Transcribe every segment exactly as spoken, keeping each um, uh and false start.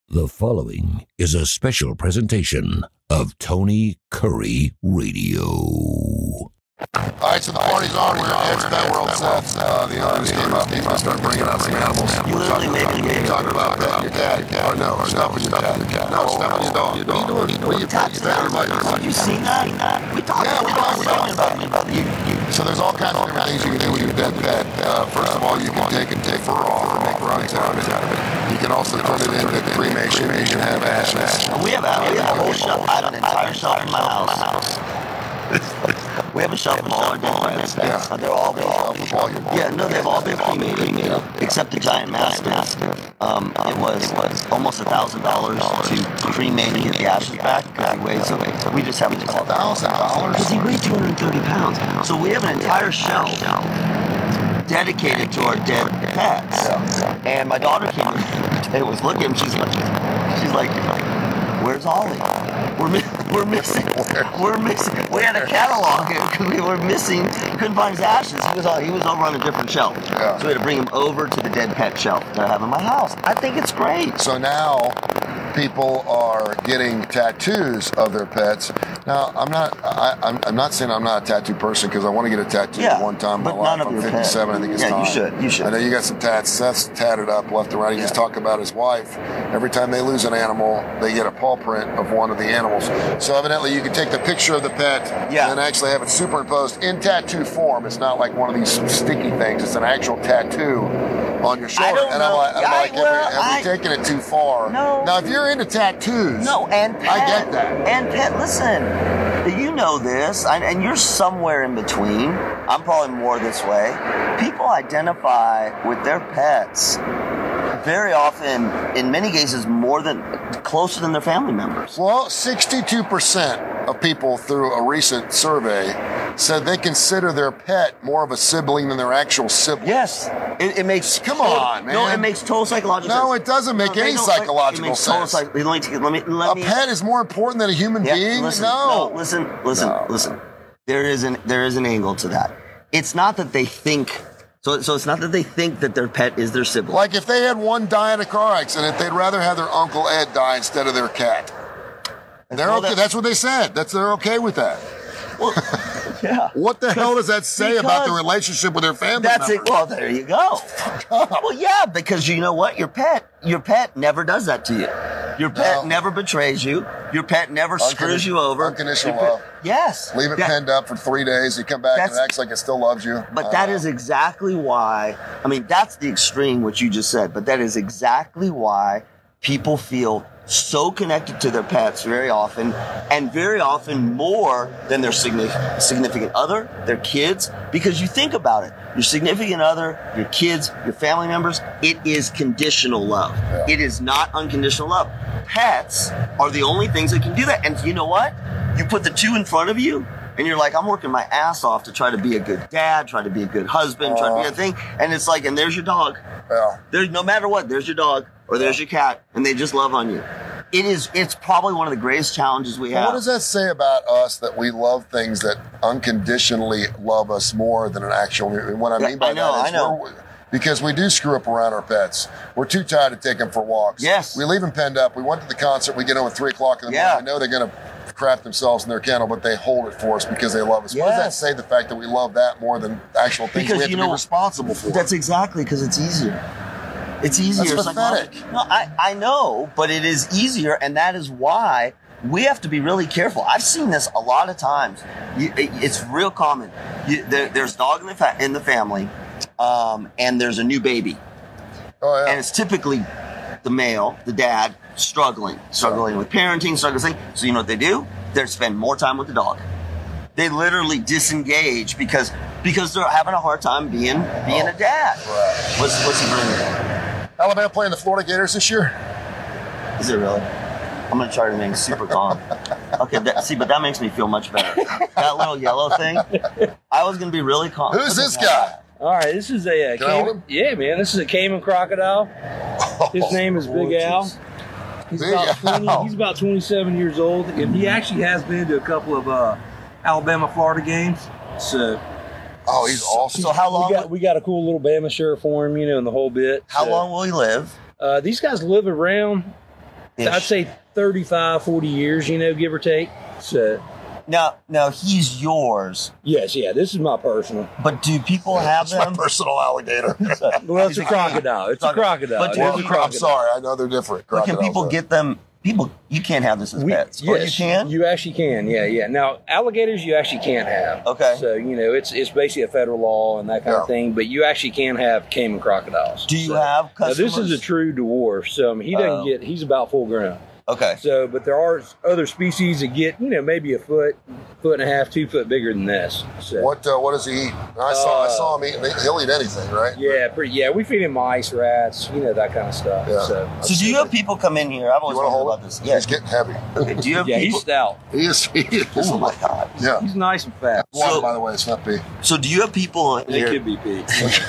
The following is a special presentation of Tony Curry Radio. All right, so the party's on. We're at Edge Pet World South. Uh, the owners came up. They started bringing out some animals. You literally made the game. Talking about petting your cat. Or no, or stuffing your cat. No, stuffing your dog. What are you doing? What are you petting your everybody? Have you seen that? We talked Yeah, we talked about about about you. So there's all kinds of different things you can do with your dead pet. Uh, first of all, you can take and take fur off and make runs out of it. You can also turn it into cremation. You can have ashes. We have a, we have a whole shelf. I have an entire shelf in my house. We have a shelf of all our dead pets. Yeah. They're all been all Yeah, no, they've all been cremated, except the giant mastiff. Um, it was was almost a thousand dollars to cremate and get the ashes back because he weighs so we just haven't just A thousand dollars? because he weighed two hundred thirty pounds. So we have an entire shelf dedicated to our dead pets. And my daughter came in and was looking. She's like, she's like, where's Ollie? We're mi- we're missing. We're missing. We had a catalog because we were missing. Couldn't find his ashes. He was on. He was over on a different shelf. Yeah. So we had to bring him over to the dead pet shelf that I have in my house. I think it's great. So now people are getting tattoos of their pets. Now, I'm not I, I'm, I'm not saying I'm not a tattoo person because I want to get a tattoo Yeah, one time in my but life. none of I'm your pet. fifty-seven. I think it's Yeah, time. you should, you should. I know you got some tats. Seth's tatted up left and right. He Yeah. just talked about his wife. Every time they lose an animal, they get a paw print of one of the animals. So evidently you can take the picture of the pet Yeah. and then actually have it superimposed in tattoo form. It's not like one of these sticky things. It's an actual tattoo on your shoulder. don't and know. I'm like, I'm I- like well, have, we, have I- we taken it too far? No. Now, if you're into tattoos, No, and pet. I get that. And pet, listen, you know this, and, and you're somewhere in between. I'm probably more this way. People identify with their pets very often, in many cases, more than closer than their family members. Well, sixty-two percent of people through a recent survey said they consider their pet more of a sibling than their actual sibling. Yes, it, it makes. Come total- on, man. No, it makes total psychological No, sense. it doesn't make No, they any don't- psychological it makes total sense. psych- let me let me let A me. pet is more important than a human Yeah, being? listen, no. listen, listen, No. listen. There is an there is an angle to that. It's not that they think. So so it's not that they think that their pet is their sibling. Like if they had one die in a car accident, they'd rather have their Uncle Ed die instead of their cat. They're Well, okay. that- That's what they said. That's they're okay with that. Well, yeah. What the hell does that say about the because- relationship with their family That's members? it. Well, there you go. Well, yeah, because you know what? Your pet, your pet never does that to you. Your pet No. never betrays you. Your pet never screws you over. Unconditional Your pet- love. Yes. Leave it That- pinned up for three days. You come back and it That's- acts like it still loves you. But that Uh, is exactly why, I mean, that's the extreme, what you just said, but that is exactly why people feel so connected to their pets very often, and very often more than their significant, significant other, their kids, because you think about it, your significant other, your kids, your family members, it is conditional love. Yeah. It is not unconditional love. Pets are the only things that can do that. And you know what? You put the two in front of you, and you're like, I'm working my ass off to try to be a good dad, try to be a good husband, try to be a thing. And it's like, and there's your dog. Yeah. There's no matter what, there's your dog or there's your cat, and they just love on you. It is, it's probably one of the greatest challenges we Well, have. what does that say about us that we love things that unconditionally love us more than an actual? And what I Yeah, mean by I know, that is I know. we're- because we do screw up around our pets. We're too tired to take them for walks. Yes. We leave them penned up. We went to the concert. We get home at three o'clock in the Yeah. morning. We know they're going to crap themselves in their kennel, but they hold it for us because they love us. What does that Yes. say, the fact that we love that more than actual things Because we have you to know- be responsible for? That's exactly because it's easier. It's easier. That's It's pathetic. Like, no, I, I know, but it is easier, and that is why we have to be really careful. I've seen this a lot of times. You, it, it's real common. You, there, there's a dog in the, fa- in the family, um, and there's a new baby. oh, yeah. And it's typically the male, the dad, struggling, struggling with parenting, struggling. So you know what they do? They spend more time with the dog. They literally disengage because because they're having a hard time being being a dad. Right. What's what's he doing? Alabama playing the Florida Gators this year? Is it really? I'm gonna try to remain super calm. Okay, that, see, but that makes me feel much better. That little yellow thing. I was gonna be really calm. Who's this guy? All right, this is a, uh Can I hold Cayman, him? yeah, man. This is a Cayman crocodile. His name is Big Al. He's Big about twenty, Al. he's about twenty-seven years old, and he actually has been to a couple of uh, Alabama, Florida games. So Oh, he's awesome. So how long? we got we got a cool little Bama shirt for him, you know, and the whole bit. how So, long will he live? Uh, these guys live around I'd say thirty-five, forty years, you know, give or take. So, Now, now he's yours, yes, yeah, this is my personal. but do people have It's my them? personal alligator. Well, it's a crocodile. It's a crocodile. But It do is Well, a you- I'm crocodile. sorry. I know they're different. But can Crocodiles people are. get them? People, you can't have this as We, pets. Or yes, you can. You actually can. Yeah, yeah. Now, alligators you actually can't have. Okay. So you know, it's it's basically a federal law and that kind Yeah. of thing. But you actually can have caiman crocodiles. Do you So- have Now, customers? this is a true dwarf. So I mean, he doesn't Oh. get. He's about full grown. Okay. So, but there are other species that get, you know, maybe a foot, foot and a half, two foot bigger than this. So, What uh, What does he eat? I saw I Uh, saw him eating. He'll eat anything, right? Yeah, pretty. Yeah, we feed him mice, rats, you know, that kind of stuff. Yeah. So, So do you have people come in here? I've You always want to wondered hold about it? this. Yeah. He's getting heavy. Okay. Do you have yeah, people? he's stout. He is. He is. Oh my God. Yeah. He's nice and fat. Water, So- by the way, it's not pee. So do you have people in It here? could be Pete.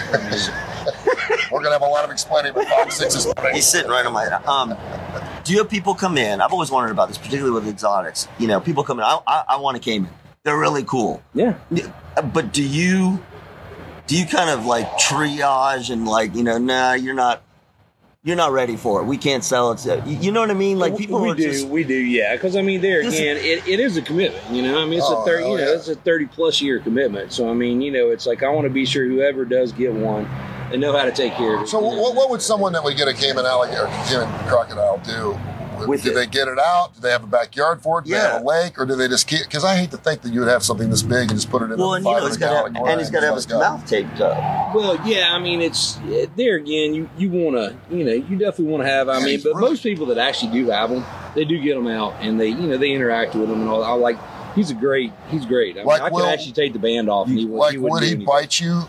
We're gonna have a lot of explaining with Fox Six's. He's sitting right on my. Um, do you have people come in? I've always wondered about this, particularly with exotics. You know, people come in. I, I, I want a caiman. They're really cool. Yeah. But do you, do you kind of like triage and like, you know, nah, you're not, you're not ready for it. We can't sell it. To, you know what I mean? Like people we are do, just. we do, yeah. Because I mean, there This is- again, it, it is a commitment. You know, I mean, it's Oh, a thirty, hell you know, yeah. it's a thirty plus year commitment. So I mean, you know, it's like I want to be sure whoever does get one, they know how to take care of it. So you know? what, what would someone that would get a caiman alligator, or caiman crocodile do? With do it. they get it out? Do they have a backyard for it? Do they Yeah. have a lake, or do they just keep? Because I hate to think that you would have something this big and just put it in Well, a and you know, five he's hundred got gallon to, and he's got to have his go. mouth taped up. Well, yeah, I mean, it's there again. You you want to, you know, you definitely want to have. I Yeah, mean, he's but really- most people that actually do have them, they do get them out and they, you know, they interact with them and all. I like. He's a great. He's great. I mean, Like, I could will- actually take the band off and he, would- Like, he wouldn't would do he anything. bite you?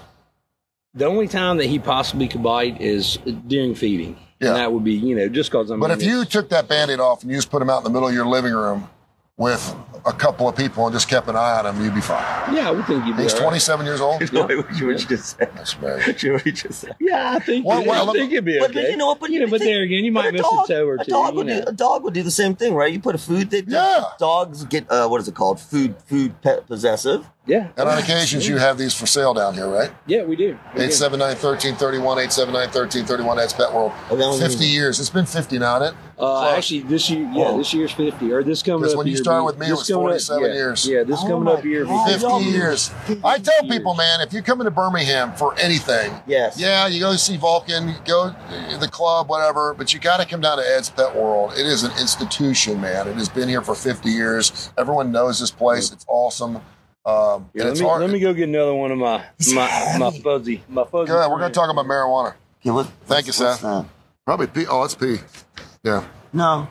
The only time that he possibly could bite is during feeding. Yeah. And that would be, you know, just because I'm. But if you took that Band-Aid off and you just put him out in the middle of your living room with a couple of people and just kept an eye on him, you'd be fine. yeah, I would think you'd be. He's all right. twenty-seven years old. What you just said. That's amazing. What you just said. Yeah, I think. Well, it, well, I think it'd be But, okay. but you know what? But you know, but think- there again, you but might a miss dog- a toe or a two. Dog You would know. do, a dog would do the same thing, right? You put a food. They, Yeah. Dogs get uh, what is it called? Food, food pet possessive. Yeah. And on occasions, you have these for sale down here, right? Yeah, we do. We do. eight seven nine, one three three one, eight seven nine, one three three one, that's Pet World. Okay, I'm fifty gonna- years. It's been fifty now, isn't it? Uh, Close. actually, this year, yeah, Whoa. this year's fifty, or this coming Because up. when you year started be- with me, it this was coming up- forty-seven yeah, years. Yeah, this Oh coming my up year. God. be- fifty y'all years. fifty I tell years. people, man, if you come into Birmingham for anything, Yes. yeah, you go see Vulcan, you go to the club, whatever, but you got to come down to Ed's Pet World. It is an institution, man. It has been here for fifty years. Everyone knows this place. It's awesome. Um, Yeah, and let it's me hard. let me go get another one of my my my fuzzy my fuzzy. Go ahead. We're going friend. to talk about marijuana. Okay, what, Thank you, what's- what's Seth. that? Probably pee. Oh, it's pee. Yeah. No.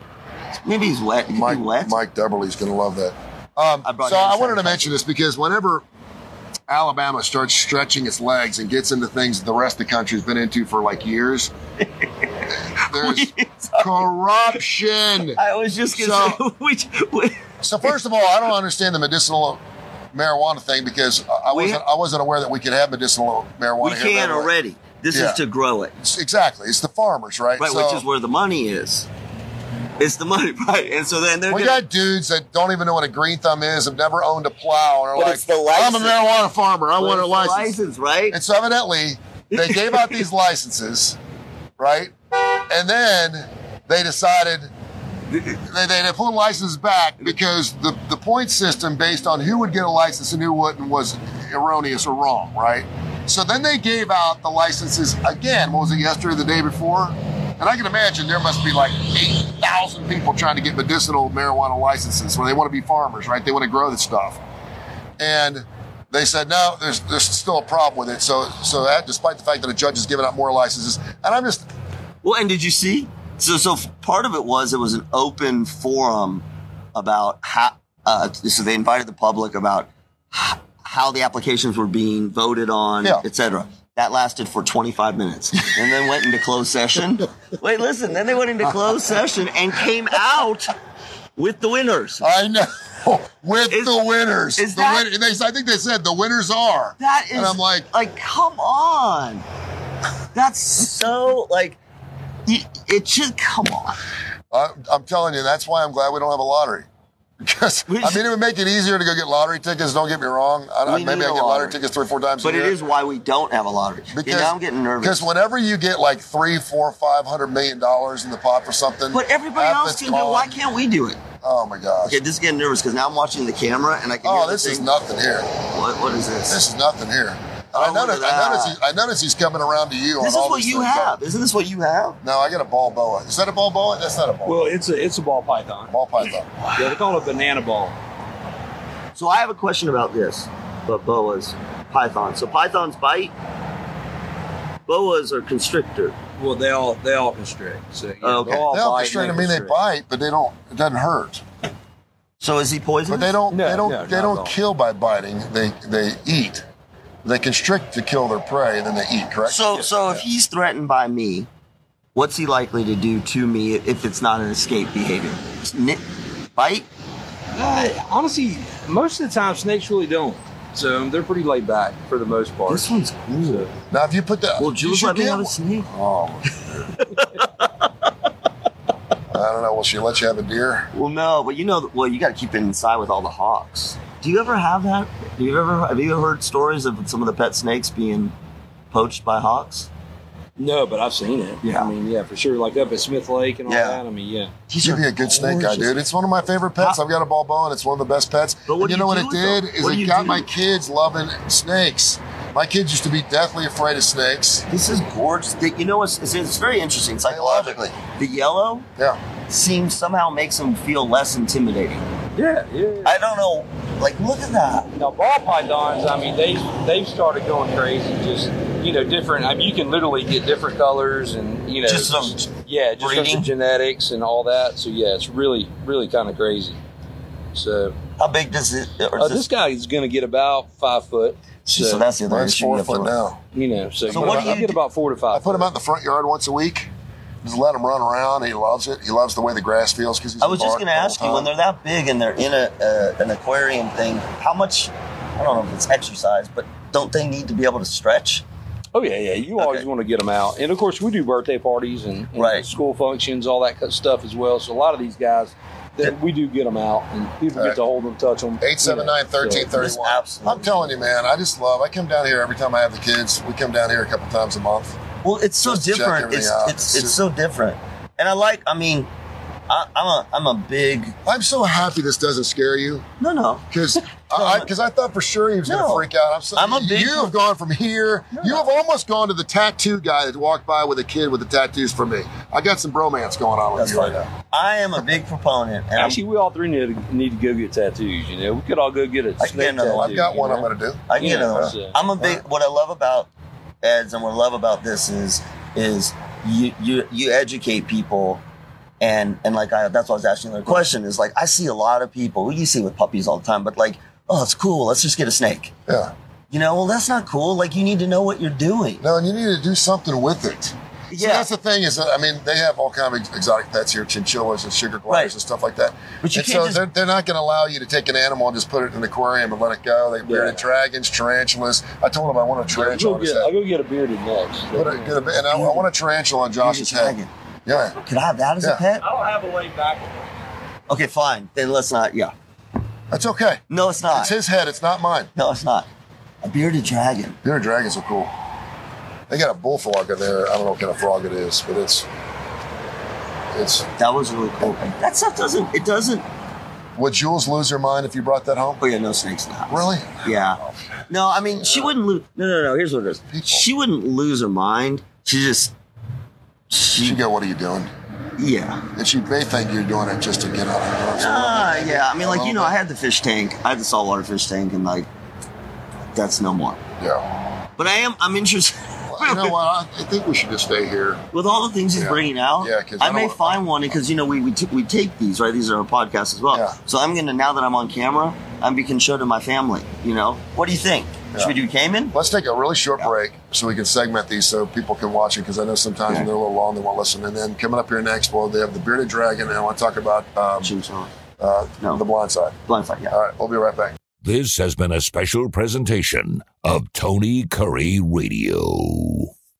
Maybe he's wet. He could Mike, be wet. Mike Deberly's going to love that. Um, I brought so you I inside wanted to the mention this because whenever Alabama starts stretching its legs and gets into things the rest of the country's been into for like years, there's corruption. I was just gonna So- say, which, which, So first of all, I don't understand the medicinal marijuana thing because I We- wasn't I wasn't aware that we could have medicinal marijuana. we here can anyway. already. This Yeah. is to grow it, It's- Exactly, it's the farmers, right? right? So- which is where the money is. It's the money, right? And so then they're we gonna, got dudes that don't even know what a green thumb is, have never owned a plow, and are But like, it's the "I'm a license. marijuana farmer. I want a It's the license." license, right? And so evidently, they gave out these licenses, right? And then they decided they, they, they pulled licenses back because the, the point system based on who would get a license and who wouldn't was erroneous or wrong, right? So then they gave out the licenses again. What was it, yesterday or the day before? And I can imagine there must be like eight thousand people trying to get medicinal marijuana licenses where they want to be farmers, right? They want to grow this stuff. And they said, no, there's there's still a problem with it. So so that, despite the fact that a judge has given out more licenses, and I'm just, Well, and did you see? So, so part of it was it was an open forum about how. Uh, so they invited the public about h- how the applications were being voted on, Yeah. et cetera. That lasted for twenty-five minutes, and then went into closed session. Wait, listen. Then they went into closed session and came out with the winners. I know, with Is- the winners. is the that- win- they, I think they said the winners are. That is And I'm like, like, come on. That's so like, y- it just come on. I, I'm telling you, that's why I'm glad we don't have a lottery. Because, We I should- mean, it would make it easier to go get lottery tickets. Don't get me wrong. I, I, We maybe need I a get lottery lottery. tickets three or four times But a it year. is why we don't have a lottery. Because yeah, now I'm getting nervous. Because whenever you get like three, four, five hundred million dollars in the pot for something, But everybody half else it's can do it. gone. Why can't we do it? Oh my gosh. Okay, this is getting nervous because now I'm watching the camera and I can Oh, hear the this is thing. nothing here. What, what is this? This is nothing here. Oh, I look noticed. at I noticed. that. He, I noticed he's coming around to you. This on is all what these you things. have. Isn't this what you have? No, I got a ball boa. Is that a ball boa? That's not a ball. Well, it's a it's a ball python. Ball python. Yeah, they call it a banana ball. So I have a question about this. But boas, pythons. So pythons bite. Boas are constrictor. Well, they all they all constrict. So, yeah, Oh, okay. they'll all They don't bite constrict. I and mean, they constrict. bite, but they don't. It doesn't hurt. So is he poisonous? But they don't. No, they don't. no, they not don't at all. kill by biting. They they eat. They constrict to kill their prey, and then they eat. Correct. So so if he's threatened by me, what's he likely to do to me if it's not an escape behavior? Snip, bite? Uh, honestly, most of the time snakes really don't. So um, they're pretty laid back for the most part. This one's cool. So, Now, if you put that, Well, you Jules should let me get have a one. snake. Oh. I don't know. Will she let you have a deer? Well, no, but you know, well, you got to keep it inside with all the hawks. Do you ever have that? Do you ever have you ever heard stories of some of the pet snakes being poached by hawks? no, but I've seen it. Yeah. I mean, yeah, for sure. Like up at Smith Lake and all Yeah. that. I mean, yeah. These You'd are be a good snake guy, gorgeous. dude. It's one of my favorite pets. How- I've got a ball boa, and it's one of the best pets. But what and you do know you what do it with did them? is What do it you got do? my kids loving snakes. My kids used to be deathly afraid of snakes. This is gorgeous. The- You know, it's, it's, it's very interesting psychologically. The yellow Yeah. seems somehow makes them feel less intimidating. Yeah, yeah. I don't know. Like, look at that. Now ball pythons, I mean, they they've started going crazy. Just you know, different. I mean, you can literally get different colors and you know, Just some yeah, just from breeding? the genetics and all that. So yeah, it's really really kind of crazy. So How big does it? Or uh, is this guy is going to get about five foot. so, So, that's the other Mine's issue. four you have foot to- now. you know, so, So you what know, do you I get do- about four to five. I put him foot. out in the front yard once a week. Just let him run around. He loves it. He loves the way the grass feels because he's. I was in just the going to park ask all you, the when they're time. that big and they're in a uh, an aquarium thing, how much? I don't know if it's exercise, but don't they need to be able to stretch? Oh yeah, yeah. You always Okay. want to get them out, and of course we do birthday parties and, and Right. school functions, all that kind of stuff as well. So a lot of these guys, that we do get them out, and people All get right. to hold them, touch them. Eight seven nine thirteen thirty Just one. absolutely. I'm telling you, man. I just love. I come down here every time I have the kids. We come down here a couple times a month. Well, it's so Just to check different. everything It's, out. it's it's so different, and I like. I mean, I, I'm a I'm a big I'm so happy this doesn't scare you no no. because I because I, I thought for sure he was going to No. freak out. I'm so. I'm a big- you have gone from here. You have almost gone to the tattoo guy that walked by with a kid with the tattoos for me. I got some bromance going on with That's you right fine. now. I am a big proponent, and I'm, Actually, we all three need to, need to go get tattoos. You know, we could all go get a get snake another tattoo. one. I've got you one know? I'm going to do. I can get Yeah, another so- one. I'm a big. What I love about Eds and what I love about this is is you you you educate people. And and like I, that's what I was asking the question is like I see a lot of people you see with puppies all the time, but like, oh, it's cool, let's just get a snake. Yeah. You know, well, that's not cool. Like, you need to know what you're doing. No, and you need to do something with it. See, Yeah. that's the thing is, that, I mean, they have all kind of exotic pets here, chinchillas and sugar gliders Right. and stuff like that. But you and can't so just- they're, they're not going to allow you to take an animal and just put it in an aquarium and let it go. They bearded Yeah. dragons, tarantulas. I told him I want a I'll tarantula go, on his get, I'll head. go get a bearded next. Put a, get a, and I, I want a tarantula on Josh's Bearded head. dragon. Yeah. Could I have that as Yeah. a pet? I don't have a laid back one. Okay, fine. Then let's not. Yeah. That's okay. No, it's not. It's his head. It's not mine. No, it's not. A bearded dragon. Bearded dragons are cool. They got a bullfrog in there. I don't know what kind of frog it is, but it's it's. That was really cool. That stuff doesn't. It doesn't. Would Jules lose her mind if you brought that home? Oh yeah, no snakes in the house. Really? Yeah. No, I mean she wouldn't lose. No, no, no. Here's what it is. People. She wouldn't lose her mind. She just. She She. go, what are you doing? Yeah. And she may think you're doing it just to get out. Ah, yeah. I mean, like you know, I had the fish tank. I had the saltwater fish tank, and like, that's no more. Yeah. But I am. I'm interested. Well, you know what? I, I think we should just stay here. With all the things he's Yeah. bringing out, Yeah, 'cause I I, may don't- find one because you know we we, t- we take these right. These are our podcasts as well. Yeah. So I'm gonna now that I'm on camera, I'm can show to my family. You know, what do you think? Should we do Cayman? Let's take a really short break so we can segment these so people can watch it because I know sometimes when Okay. they're a little long they won't listen. And then coming up here next, well, they have the Bearded Dragon, and I want to talk about um, Chimchar. uh, No. the Blind Side. Blindside, yeah. All right, we'll be right back. This has been a special presentation of Tony Curry Radio.